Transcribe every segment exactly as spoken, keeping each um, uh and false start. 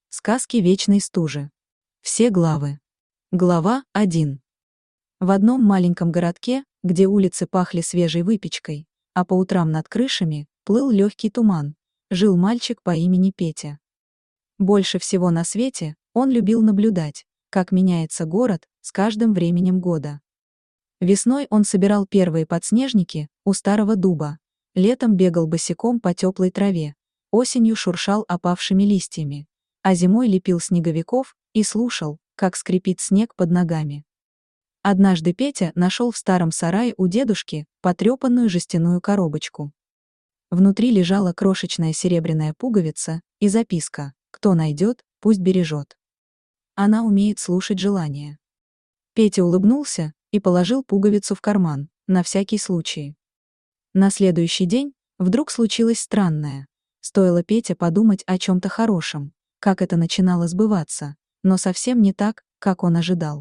Сказки вечной стужи. Все главы. Глава один. В одном маленьком городке, где улицы пахли свежей выпечкой, а по утрам над крышами плыл легкий туман, жил мальчик по имени Петя. Больше всего на свете он любил наблюдать, как меняется город с каждым временем года. Весной он собирал первые подснежники у старого дуба, летом бегал босиком по теплой траве, осенью шуршал опавшими листьями, а зимой лепил снеговиков и слушал, как скрипит снег под ногами. Однажды Петя нашел в старом сарае у дедушки потрепанную жестяную коробочку. Внутри лежала крошечная серебряная пуговица и записка: «Кто найдет, пусть бережет. Она умеет слушать желания». Петя улыбнулся и положил пуговицу в карман, на всякий случай. На следующий день вдруг случилось странное. Стоило Пете подумать о чем-то хорошем, как это начинало сбываться, но совсем не так, как он ожидал.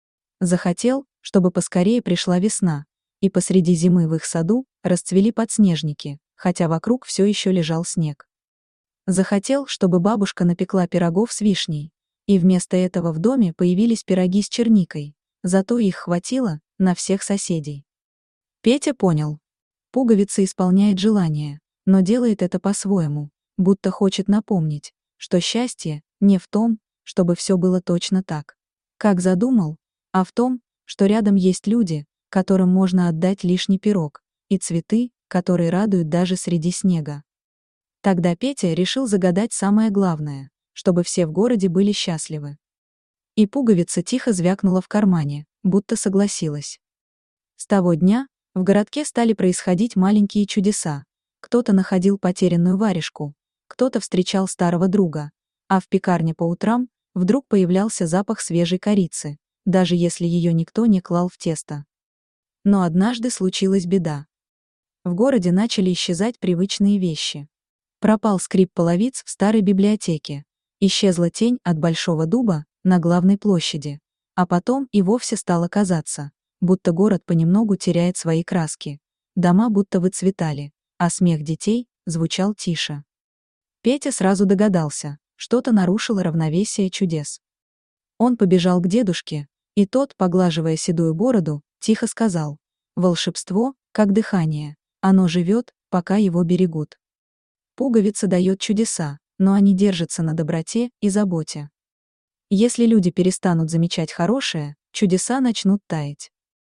Захотел, чтобы поскорее пришла весна, и посреди зимы в их саду расцвели подснежники, хотя вокруг все еще лежал снег. Захотел, чтобы бабушка напекла пирогов с вишней, и вместо этого в доме появились пироги с черникой, зато их хватило на всех соседей. Петя понял. Пуговица исполняет желание, но делает это по-своему, будто хочет напомнить, что счастье не в том, чтобы все было точно так, как задумал, а в том, что рядом есть люди, которым можно отдать лишний пирог, и цветы, которые радуют даже среди снега. Тогда Петя решил загадать самое главное, чтобы все в городе были счастливы. И пуговица тихо звякнула в кармане, будто согласилась. С того дня в городке стали происходить маленькие чудеса. Кто-то находил потерянную варежку, кто-то встречал старого друга, а в пекарне по утрам вдруг появлялся запах свежей корицы, даже если ее никто не клал в тесто. Но однажды случилась беда. В городе начали исчезать привычные вещи. Пропал скрип половиц в старой библиотеке, исчезла тень от большого дуба на главной площади, а потом и вовсе стало казаться, будто город понемногу теряет свои краски, дома будто выцветали, а смех детей звучал тише. Петя сразу догадался, что-то нарушило равновесие чудес. Он побежал к дедушке, и тот, поглаживая седую бороду, тихо сказал: «Волшебство, как дыхание, оно живет, пока его берегут. Пуговица дает чудеса, но они держатся на доброте и заботе. Если люди перестанут замечать хорошее, чудеса начнут таять».